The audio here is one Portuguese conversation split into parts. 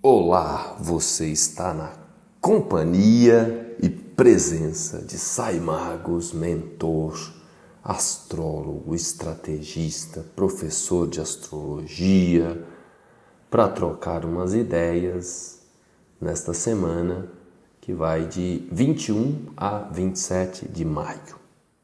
Olá, você está na companhia e presença de Sai Magos, mentor, astrólogo, estrategista, professor de astrologia, para trocar umas ideias nesta semana que vai de 21 a 27 de maio.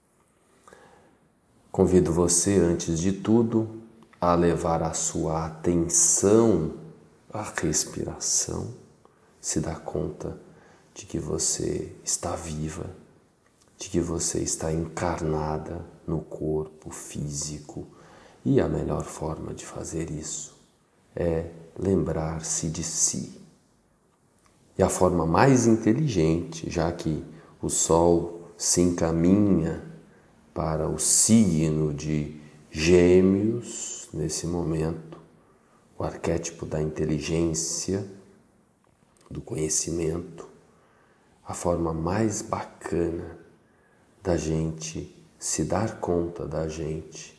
Convido você, antes de tudo, a levar a sua atenção à respiração, se dá conta de que você está viva, de que você está encarnada no corpo físico, e a melhor forma de fazer isso é lembrar-se de si. E a forma mais inteligente, já que o Sol se encaminha para o signo de Gêmeos nesse momento, o arquétipo da inteligência, do conhecimento, a forma mais bacana da gente se dar conta da gente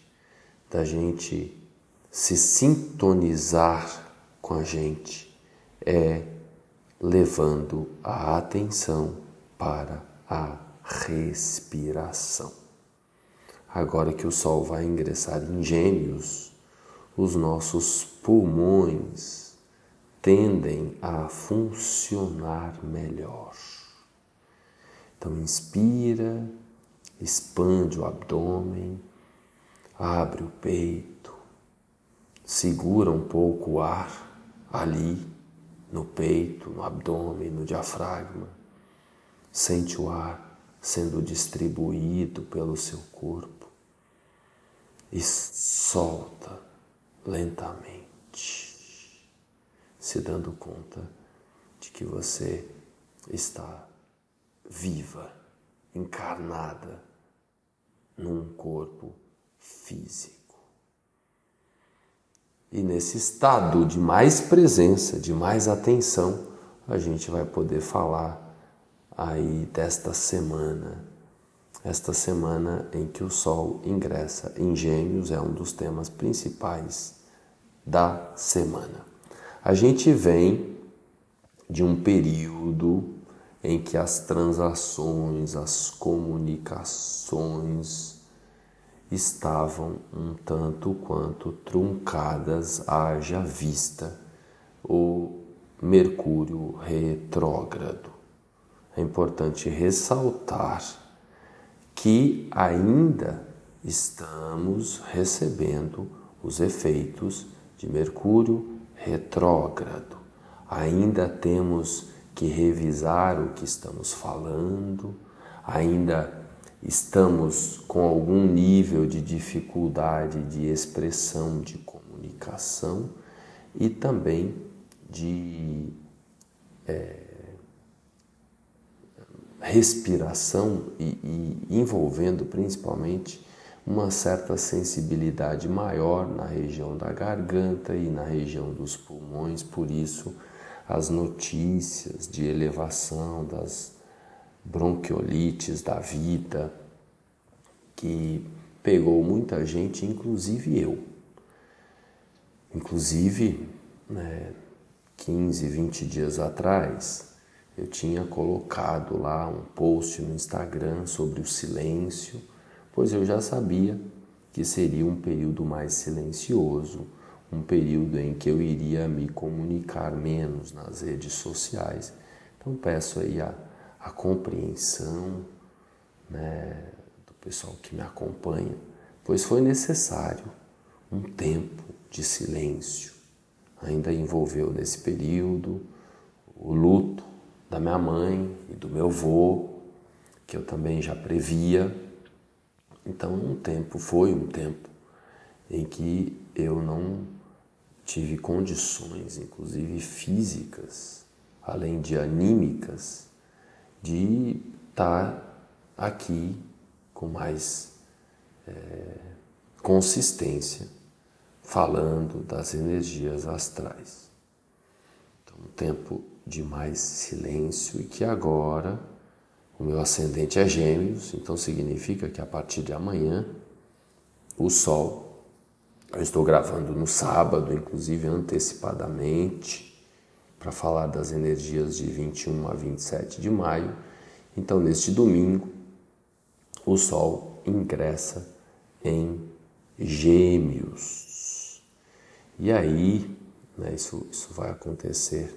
se sintonizar com a gente é levando a atenção para a respiração. Agora que o Sol vai ingressar em Gêmeos, os nossos pulmões tendem a funcionar melhor. Então inspira, expande o abdômen, abre o peito, segura um pouco o ar ali no peito, no abdômen, no diafragma. Sente o ar sendo distribuído pelo seu corpo e solta lentamente, se dando conta de que você está viva, encarnada num corpo físico. E nesse estado de mais presença, de mais atenção, a gente vai poder falar aí desta semana. Esta semana em que o Sol ingressa em Gêmeos é um dos temas principais da semana. A gente vem de um período em que as transações, as comunicações estavam um tanto quanto truncadas, haja vista o Mercúrio retrógrado. É importante ressaltar que ainda estamos recebendo os efeitos de Mercúrio retrógrado. Ainda temos que revisar o que estamos falando, ainda estamos com algum nível de dificuldade de expressão, de comunicação e também de respiração e envolvendo principalmente uma certa sensibilidade maior na região da garganta e na região dos pulmões. Por isso, as notícias de elevação das bronquiolites da vida, que pegou muita gente, inclusive eu. Inclusive, 15, 20 dias atrás, eu tinha colocado lá um post no Instagram sobre o silêncio, pois eu já sabia que seria um período mais silencioso, um período em que eu iria me comunicar menos nas redes sociais. Então peço aí a compreensão, do pessoal que me acompanha, pois foi necessário um tempo de silêncio. Ainda envolveu nesse período o luto da minha mãe e do meu avô, que eu também já previa. Então foi um tempo em que eu não tive condições, inclusive físicas, além de anímicas, de estar aqui com mais consistência, falando das energias astrais. Então, um tempo de mais silêncio, e que agora o meu ascendente é Gêmeos, então significa que a partir de amanhã o Sol, eu estou gravando no sábado, inclusive antecipadamente, para falar das energias de 21 a 27 de maio. Então, neste domingo, o Sol ingressa em Gêmeos. E aí, né, isso vai acontecer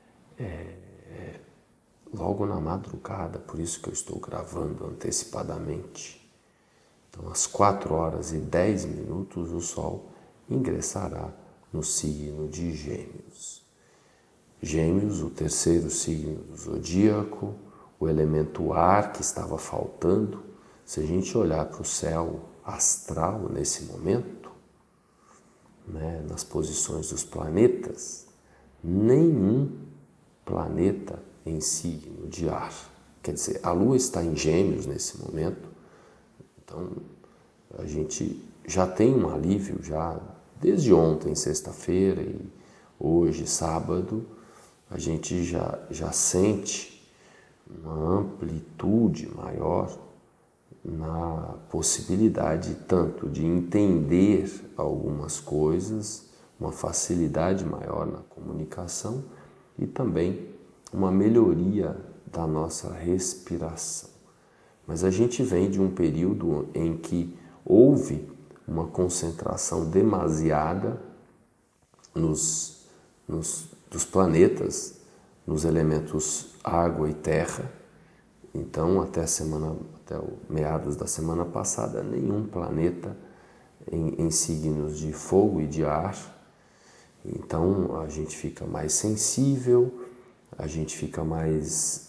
logo na madrugada, por isso que eu estou gravando antecipadamente. Então, às 4h10, o Sol ingressará no signo de Gêmeos. Gêmeos, o terceiro signo do zodíaco, o elemento ar que estava faltando. Se a gente olhar para o céu astral nesse momento, né, nas posições dos planetas, nenhum planeta em signo de ar. Quer dizer, a Lua está em Gêmeos nesse momento, então a gente já tem um alívio, já desde ontem, sexta-feira, e hoje, sábado, a gente já sente uma amplitude maior na possibilidade tanto de entender algumas coisas, uma facilidade maior na comunicação e também uma melhoria da nossa respiração. Mas a gente vem de um período em que houve uma concentração demasiada dos planetas, nos elementos água e terra. Então, até meados da semana passada, nenhum planeta em signos de fogo e de ar. Então, a gente fica mais sensível, a gente fica mais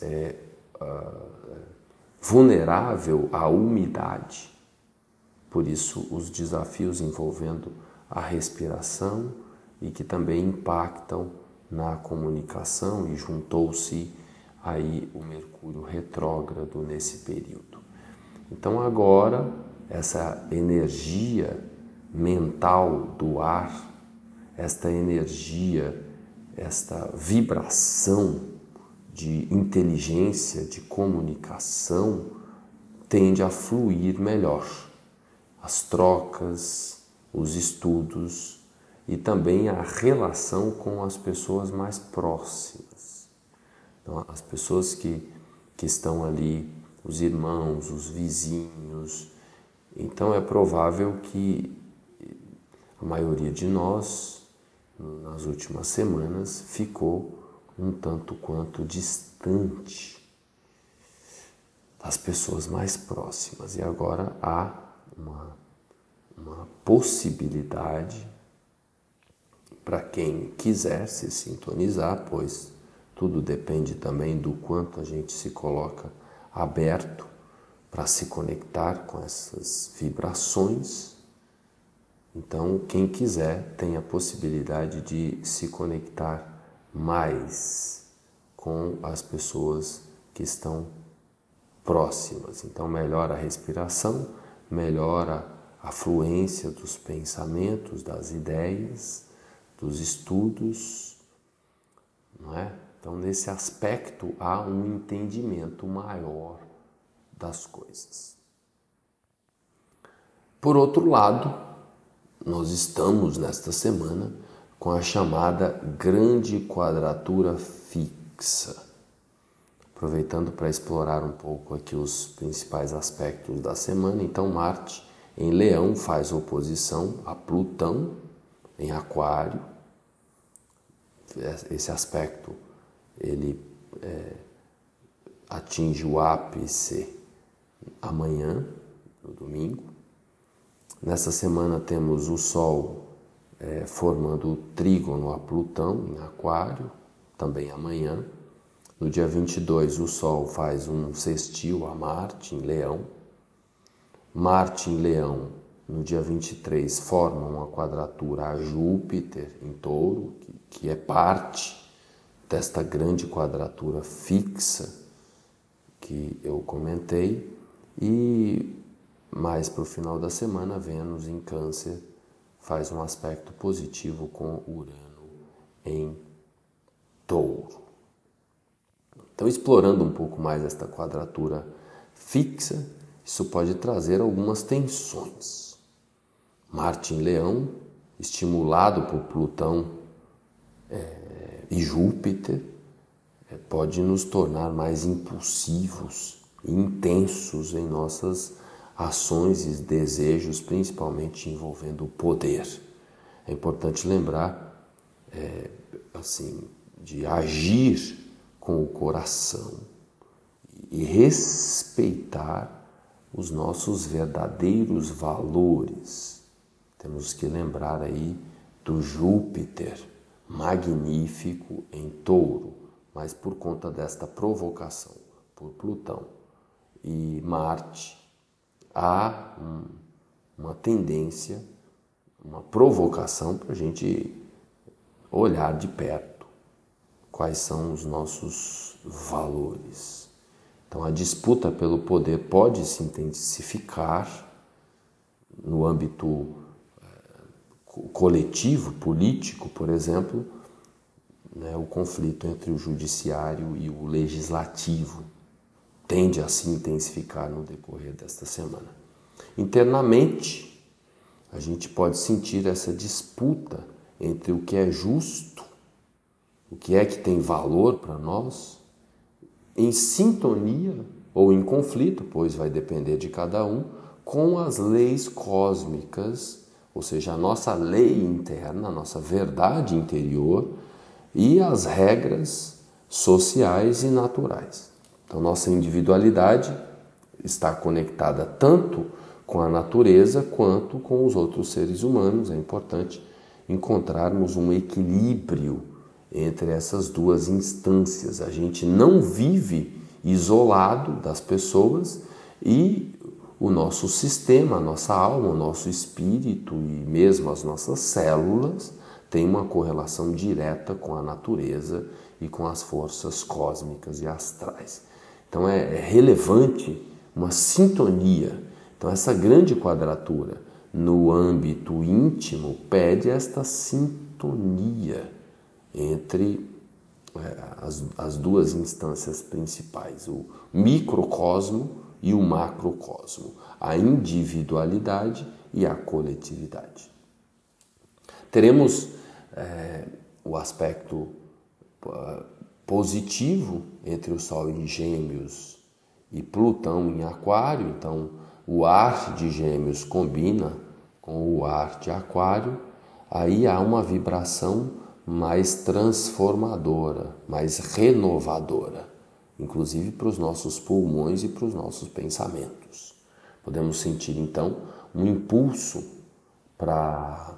vulnerável à umidade. Por isso, os desafios envolvendo a respiração e que também impactam na comunicação, e juntou-se aí o Mercúrio retrógrado nesse período. Então agora, essa energia mental do ar, esta energia, esta vibração de inteligência, de comunicação, tende a fluir melhor. As trocas, os estudos e também a relação com as pessoas mais próximas. Então, as pessoas que estão ali, os irmãos, os vizinhos. Então é provável que a maioria de nós, nas últimas semanas, ficou um tanto quanto distante das pessoas mais próximas. E agora há uma possibilidade para quem quiser se sintonizar, pois tudo depende também do quanto a gente se coloca aberto para se conectar com essas vibrações. Então, quem quiser tem a possibilidade de se conectar mais com as pessoas que estão próximas. Então, melhora a respiração, melhora a fluência dos pensamentos, das ideias, dos estudos, não é? Então, nesse aspecto, há um entendimento maior das coisas. Por outro lado, nós estamos nesta semana com a chamada grande quadratura fixa. Aproveitando para explorar um pouco aqui os principais aspectos da semana, então Marte em Leão faz oposição a Plutão em Aquário. Esse aspecto ele atinge o ápice amanhã, no domingo. Nessa semana temos o Sol formando o trígono a Plutão em Aquário, também amanhã. No dia 22, o Sol faz um sextil a Marte em Leão. Marte em Leão, no dia 23, forma uma quadratura a Júpiter em Touro, que é parte desta grande quadratura fixa que eu comentei. E mais para o final da semana, Vênus em Câncer faz um aspecto positivo com Urano em Touro. Então, explorando um pouco mais esta quadratura fixa, isso pode trazer algumas tensões. Marte em Leão, estimulado por Plutão E Júpiter pode nos tornar mais impulsivos e intensos em nossas ações e desejos, principalmente envolvendo o poder. É importante lembrar, de agir com o coração e respeitar os nossos verdadeiros valores. Temos que lembrar aí do Júpiter magnífico em Touro, mas por conta desta provocação por Plutão e Marte, há uma tendência, uma provocação para a gente olhar de perto quais são os nossos valores. Então a disputa pelo poder pode se intensificar no âmbito coletivo, político, por exemplo, o conflito entre o judiciário e o legislativo tende a se intensificar no decorrer desta semana. Internamente, a gente pode sentir essa disputa entre o que é justo, o que é que tem valor para nós, em sintonia ou em conflito, pois vai depender de cada um, com as leis cósmicas, ou seja, a nossa lei interna, a nossa verdade interior e as regras sociais e naturais. Então, nossa individualidade está conectada tanto com a natureza quanto com os outros seres humanos. É importante encontrarmos um equilíbrio entre essas duas instâncias. A gente não vive isolado das pessoas e o nosso sistema, a nossa alma, o nosso espírito e mesmo as nossas células têm uma correlação direta com a natureza e com as forças cósmicas e astrais. Então é relevante uma sintonia. Então essa grande quadratura no âmbito íntimo pede esta sintonia entre as duas instâncias principais, o microcosmo e o macrocosmo, a individualidade e a coletividade. Teremos o aspecto positivo entre o Sol em Gêmeos e Plutão em Aquário. Então, o ar de Gêmeos combina com o ar de Aquário, aí há uma vibração mais transformadora, mais renovadora, inclusive para os nossos pulmões e para os nossos pensamentos. Podemos sentir, então, um impulso para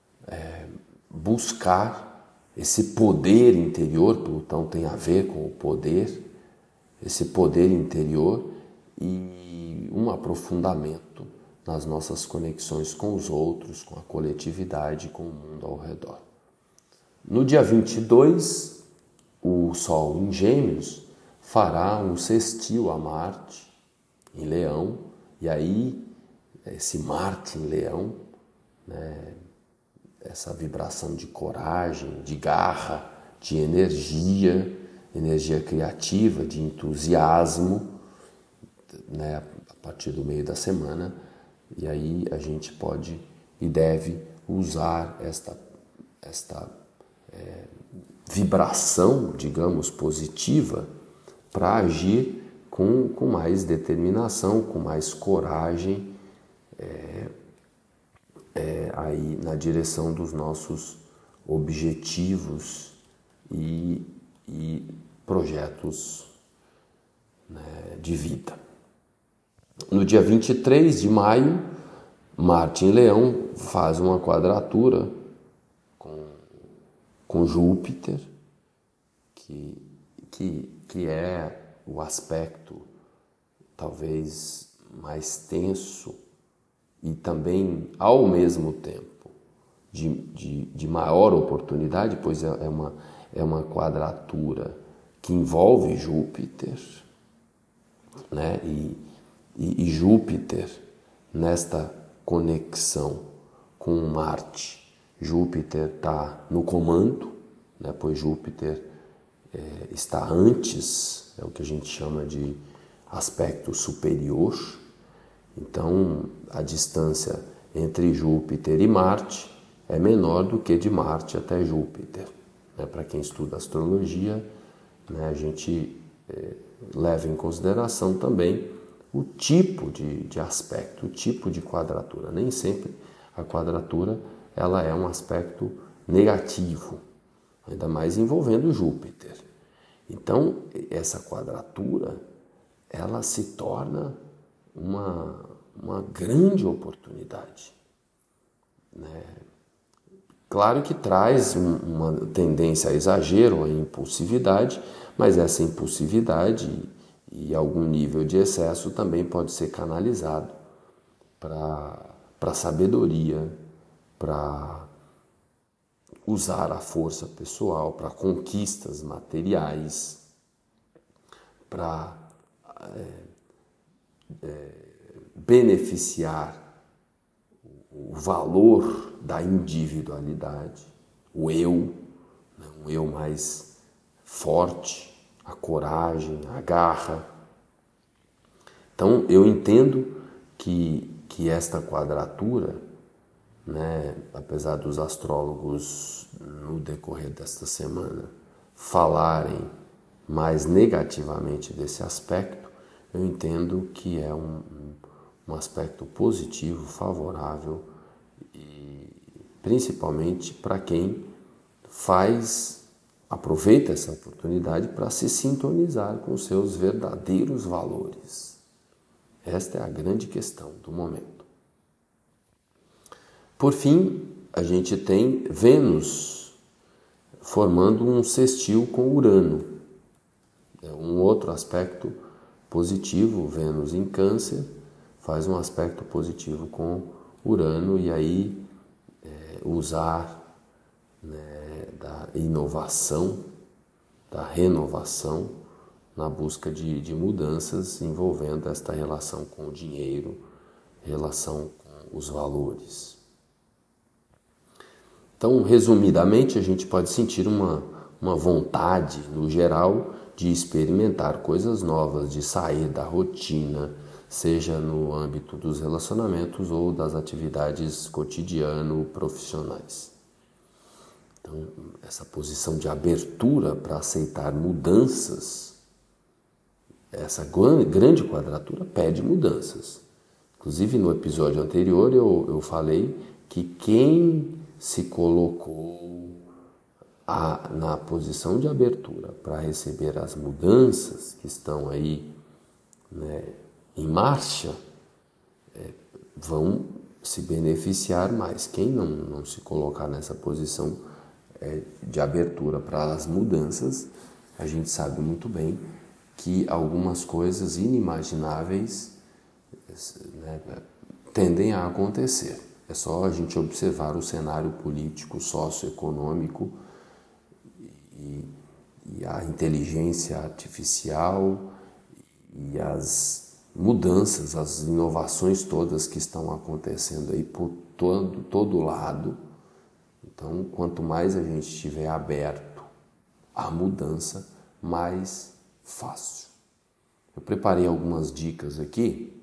buscar esse poder interior. Plutão tem a ver com o poder, esse poder interior e um aprofundamento nas nossas conexões com os outros, com a coletividade, com o mundo ao redor. No dia 22, o Sol em Gêmeos fará um sextil a Marte em Leão, e aí esse Marte em Leão, essa vibração de coragem, de garra, de energia criativa, de entusiasmo, a partir do meio da semana, e aí a gente pode e deve usar esta vibração, digamos, positiva para agir com mais determinação, com mais coragem, aí na direção dos nossos objetivos e projetos de vida. No dia 23 de maio, Marte em Leão faz uma quadratura com Júpiter, que é o aspecto talvez mais tenso e também, ao mesmo tempo, de maior oportunidade, pois é uma quadratura que envolve Júpiter, e Júpiter, nesta conexão com Marte, Júpiter está no comando, pois Júpiter está antes, é o que a gente chama de aspecto superior. Então, a distância entre Júpiter e Marte é menor do que de Marte até Júpiter. Para quem estuda astrologia, né, a gente leva em consideração também o tipo de aspecto, o tipo de quadratura. Nem sempre a quadratura ela é um aspecto negativo, ainda mais envolvendo Júpiter. Então, essa quadratura, ela se torna uma grande oportunidade, né? Claro que traz uma tendência a exagero, a impulsividade, mas essa impulsividade e algum nível de excesso também pode ser canalizado para sabedoria, para usar a força pessoal, para conquistas materiais, para beneficiar o valor da individualidade, o eu, né? Um eu mais forte, a coragem, a garra. Então eu entendo que esta quadratura, né, apesar dos astrólogos no decorrer desta semana falarem mais negativamente desse aspecto, eu entendo que é um aspecto positivo, favorável, e principalmente para quem aproveita essa oportunidade para se sintonizar com seus verdadeiros valores. Esta é a grande questão do momento. Por fim, a gente tem Vênus formando um sextil com Urano. É um outro aspecto positivo, Vênus em Câncer faz um aspecto positivo com Urano, e aí usar, né, da inovação, da renovação na busca de mudanças envolvendo esta relação com o dinheiro, relação com os valores. Então, resumidamente, a gente pode sentir uma vontade, no geral, de experimentar coisas novas, de sair da rotina, seja no âmbito dos relacionamentos ou das atividades cotidiano-profissionais. Então, essa posição de abertura para aceitar mudanças, essa grande quadratura pede mudanças. Inclusive, no episódio anterior, eu falei que quem se colocou na posição de abertura para receber as mudanças que estão aí, né, em marcha, vão se beneficiar mais. Quem não se colocar nessa posição de abertura para as mudanças, a gente sabe muito bem que algumas coisas inimagináveis, né, tendem a acontecer. É só a gente observar o cenário político, socioeconômico e a inteligência artificial e as mudanças, as inovações todas que estão acontecendo aí por todo lado. Então, quanto mais a gente estiver aberto à mudança, mais fácil. Eu preparei algumas dicas aqui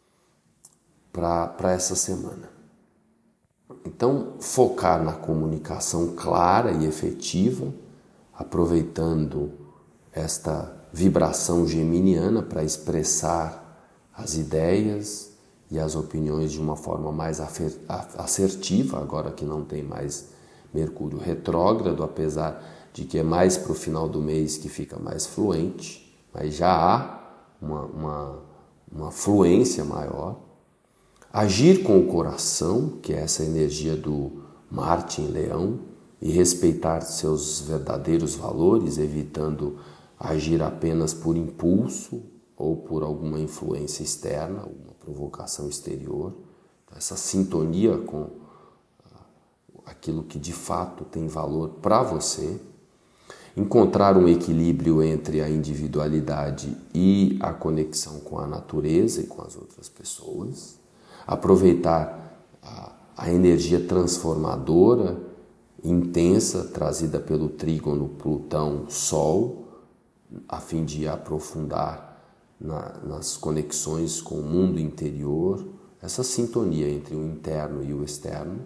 para essa semana. Então, focar na comunicação clara e efetiva, aproveitando esta vibração geminiana para expressar as ideias e as opiniões de uma forma mais assertiva, agora que não tem mais Mercúrio retrógrado, apesar de que é mais para o final do mês que fica mais fluente, mas já há uma fluência maior. Agir com o coração, que é essa energia do Marte em Leão, e respeitar seus verdadeiros valores, evitando agir apenas por impulso ou por alguma influência externa, alguma provocação exterior. Essa sintonia com aquilo que de fato tem valor para você. Encontrar um equilíbrio entre a individualidade e a conexão com a natureza e com as outras pessoas. Aproveitar a energia transformadora, intensa, trazida pelo trígono Plutão-Sol, a fim de aprofundar nas conexões com o mundo interior, essa sintonia entre o interno e o externo.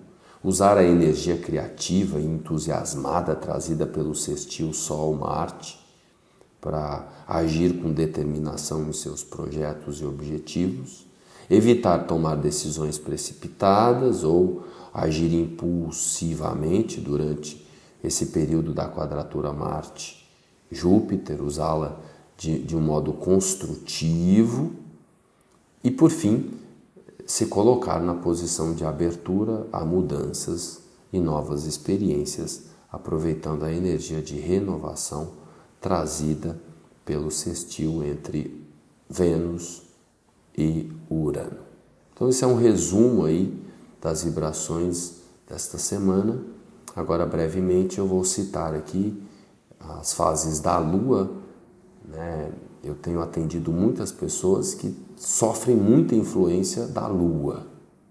usar a energia criativa e entusiasmada trazida pelo sextil Sol-Marte para agir com determinação em seus projetos e objetivos, evitar tomar decisões precipitadas ou agir impulsivamente durante esse período da quadratura Marte-Júpiter, usá-la de um modo construtivo e, por fim, se colocar na posição de abertura a mudanças e novas experiências, aproveitando a energia de renovação trazida pelo sextil entre Vênus e Urano. Então esse é um resumo aí das vibrações desta semana. Agora brevemente eu vou citar aqui as fases da Lua, né? Eu tenho atendido muitas pessoas que sofrem muita influência da Lua.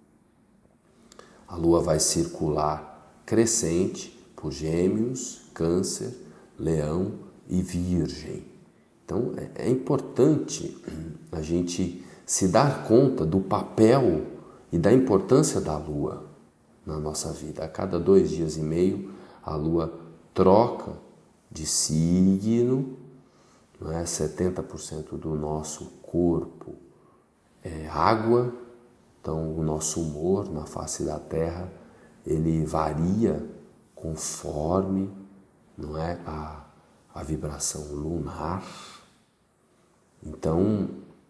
A Lua vai circular crescente por Gêmeos, Câncer, Leão e Virgem. Então é importante a gente se dar conta do papel e da importância da Lua na nossa vida. A cada 2 dias e meio a Lua troca de signo, não é? 70% do nosso corpo é água, então o nosso humor na face da Terra ele varia conforme, não é, a vibração lunar. Então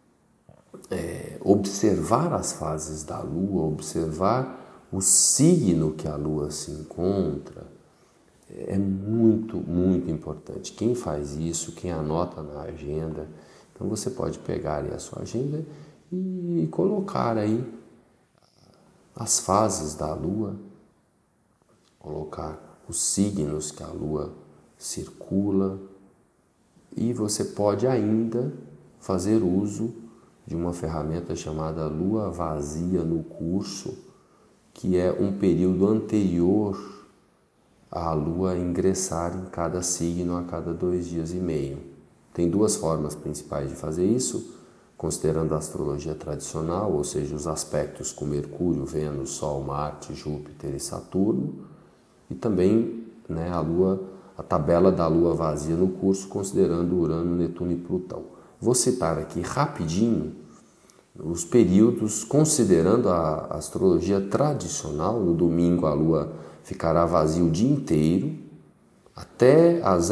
observar as fases da Lua, observar o signo que a Lua se encontra é muito, muito importante. Quem faz isso, quem anota na agenda, então você pode pegar aí a sua agenda e colocar aí as fases da Lua, colocar os signos que a Lua circula e você pode ainda fazer uso de uma ferramenta chamada Lua Vazia no Curso, que é um período anterior à Lua ingressar em cada signo a cada 2 dias e meio. Tem 2 formas principais de fazer isso, considerando a astrologia tradicional, ou seja, os aspectos com Mercúrio, Vênus, Sol, Marte, Júpiter e Saturno, e também, né, a tabela da Lua Vazia no Curso, considerando Urano, Netuno e Plutão. Vou citar aqui rapidinho os períodos, considerando a astrologia tradicional. No domingo a Lua ficará vazia o dia inteiro, até às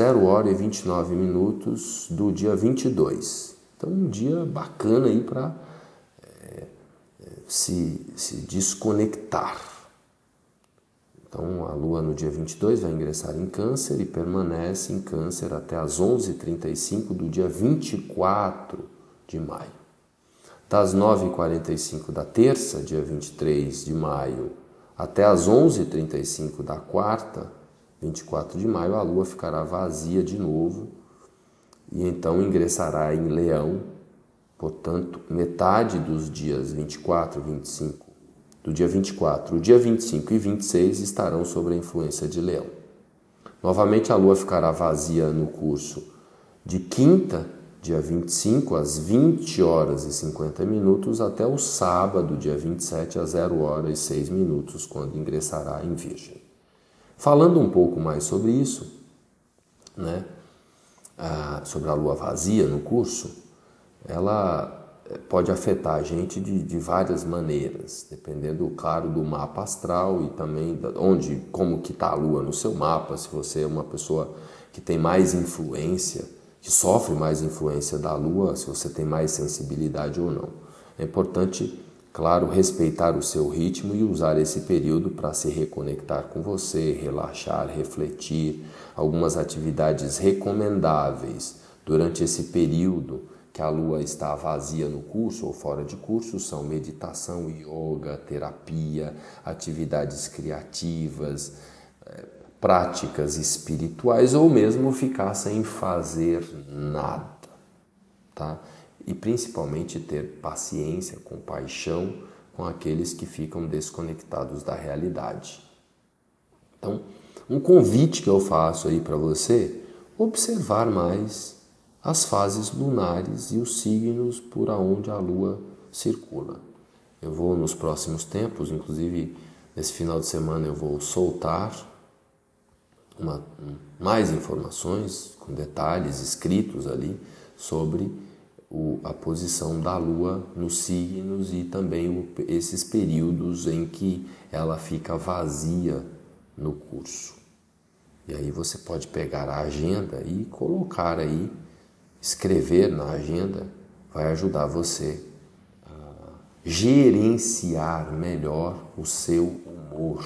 0h29 do dia 22. Então um dia bacana aí para se desconectar. Então a Lua no dia 22 vai ingressar em Câncer e permanece em Câncer até às 11h35 do dia 24 de maio. Das 9h45 da terça, dia 23 de maio, até às 11h35 da quarta, 24 de maio, a Lua ficará vazia de novo e então ingressará em Leão. Portanto, metade dos dias 24 e 25, do dia 24, o dia 25 e 26 estarão sob a influência de Leão. Novamente a Lua ficará vazia no curso de quinta, dia 25, às 20h50, até o sábado, dia 27, às 0h06, quando ingressará em Virgem. Falando um pouco mais sobre isso, né, sobre a Lua vazia no curso, ela pode afetar a gente de várias maneiras, dependendo, claro, do mapa astral e também como que está a Lua no seu mapa, se você é uma pessoa que tem mais influência, que sofre mais influência da Lua, se você tem mais sensibilidade ou não. É importante, claro, respeitar o seu ritmo e usar esse período para se reconectar com você, relaxar, refletir. Algumas atividades recomendáveis durante esse período que a Lua está vazia no curso ou fora de curso são meditação, yoga, terapia, atividades criativas, práticas espirituais ou mesmo ficar sem fazer nada, tá? E principalmente ter paciência, compaixão com aqueles que ficam desconectados da realidade. Então, um convite que eu faço aí para você, observar mais as fases lunares e os signos por onde a Lua circula. Eu vou nos próximos tempos, inclusive Nesse final de semana eu vou soltar mais informações com detalhes escritos ali sobre a posição da Lua nos signos e também esses períodos em que ela fica vazia no curso. E aí você pode pegar a agenda e colocar aí, escrever na agenda, vai ajudar você a gerenciar melhor o seu humor.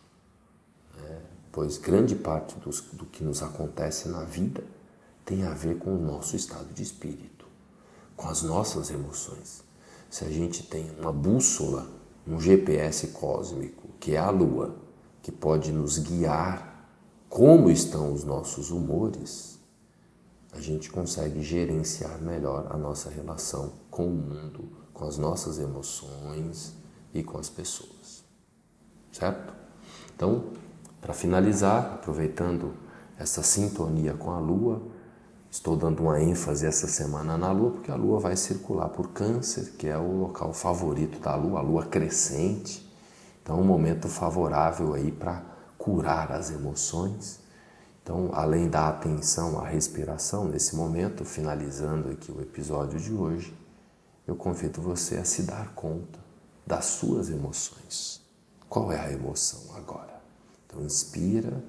Pois grande parte do que nos acontece na vida tem a ver com o nosso estado de espírito, com as nossas emoções. Se a gente tem uma bússola, um GPS cósmico, que é a Lua, que pode nos guiar como estão os nossos humores, a gente consegue gerenciar melhor a nossa relação com o mundo, com as nossas emoções e com as pessoas. Certo? Então, para finalizar, aproveitando essa sintonia com a Lua, estou dando uma ênfase essa semana na Lua, porque a Lua vai circular por Câncer, que é o local favorito da Lua, a Lua crescente. Então, um momento favorável aí para curar as emoções. Então, além da atenção à respiração, nesse momento, finalizando aqui o episódio de hoje, eu convido você a se dar conta das suas emoções. Qual é a emoção agora? Então, inspira,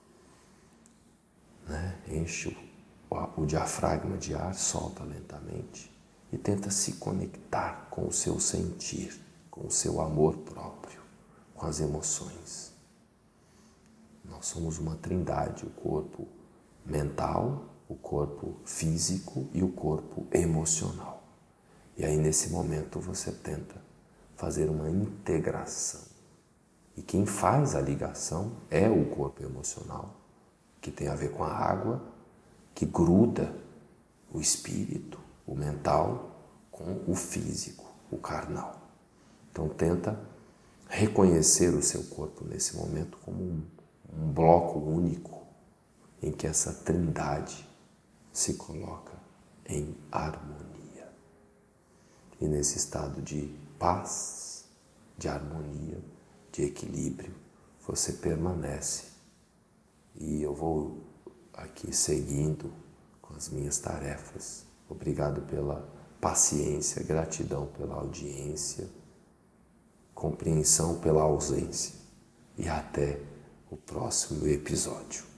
enche o diafragma de ar, solta lentamente e tenta se conectar com o seu sentir, com o seu amor próprio, com as emoções. Nós somos uma trindade, o corpo mental, o corpo físico e o corpo emocional. E aí, nesse momento, você tenta fazer uma integração. E quem faz a ligação é o corpo emocional, que tem a ver com a água, que gruda o espírito, o mental, com o físico, o carnal. Então, tenta reconhecer o seu corpo nesse momento como um bloco único em que essa trindade se coloca em harmonia. E nesse estado de paz, de harmonia, de equilíbrio, você permanece. E eu vou aqui seguindo com as minhas tarefas. Obrigado pela paciência, gratidão pela audiência, compreensão pela ausência. E até o próximo episódio.